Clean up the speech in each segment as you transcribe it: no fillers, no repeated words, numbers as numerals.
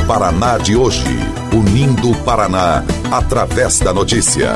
Paraná de hoje. Unindo o Paraná através da notícia.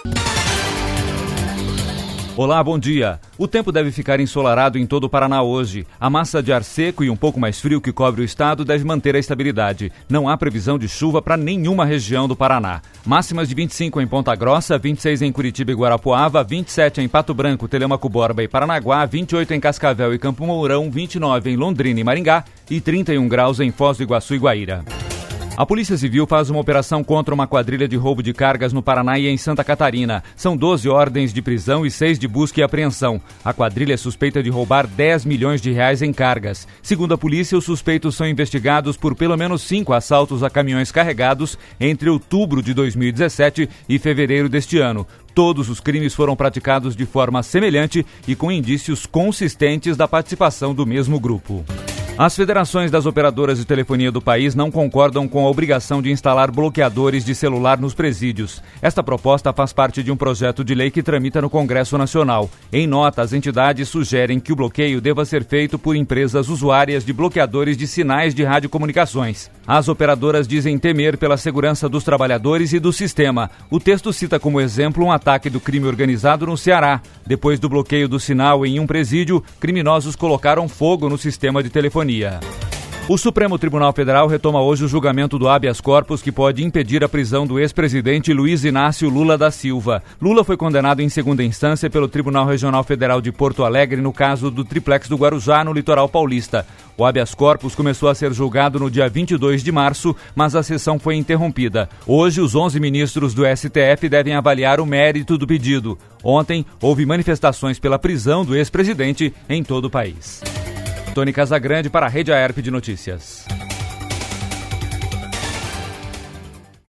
Olá, bom dia. O tempo deve ficar ensolarado em todo o Paraná hoje. A massa de ar seco e um pouco mais frio que cobre o estado deve manter a estabilidade. Não há previsão de chuva para nenhuma região do Paraná. Máximas de 25 em Ponta Grossa, 26 em Curitiba e Guarapuava, 27 em Pato Branco, Telêmaco, Borba e Paranaguá, 28 em Cascavel e Campo Mourão, 29 em Londrina e Maringá e 31 graus em Foz do Iguaçu e Guaíra. A Polícia Civil faz uma operação contra uma quadrilha de roubo de cargas no Paraná e em Santa Catarina. São 12 ordens de prisão e 6 de busca e apreensão. A quadrilha é suspeita de roubar 10 milhões de reais em cargas. Segundo a polícia, os suspeitos são investigados por pelo menos 5 assaltos a caminhões carregados entre outubro de 2017 e fevereiro deste ano. Todos os crimes foram praticados de forma semelhante e com indícios consistentes da participação do mesmo grupo. As federações das operadoras de telefonia do país não concordam com a obrigação de instalar bloqueadores de celular nos presídios. Esta proposta faz parte de um projeto de lei que tramita no Congresso Nacional. Em nota, as entidades sugerem que o bloqueio deva ser feito por empresas usuárias de bloqueadores de sinais de radiocomunicações. As operadoras dizem temer pela segurança dos trabalhadores e do sistema. O texto cita como exemplo um ataque do crime organizado no Ceará. Depois do bloqueio do sinal em um presídio, criminosos colocaram fogo no sistema de telefonia. O Supremo Tribunal Federal retoma hoje o julgamento do habeas corpus que pode impedir a prisão do ex-presidente Luiz Inácio Lula da Silva. Lula foi condenado em segunda instância pelo Tribunal Regional Federal de Porto Alegre no caso do triplex do Guarujá, no litoral paulista. O habeas corpus começou a ser julgado no dia 22 de março, mas a sessão foi interrompida. Hoje, os 11 ministros do STF devem avaliar o mérito do pedido. Ontem, houve manifestações pela prisão do ex-presidente em todo o país. Tony Casagrande para a Rede AERP de Notícias.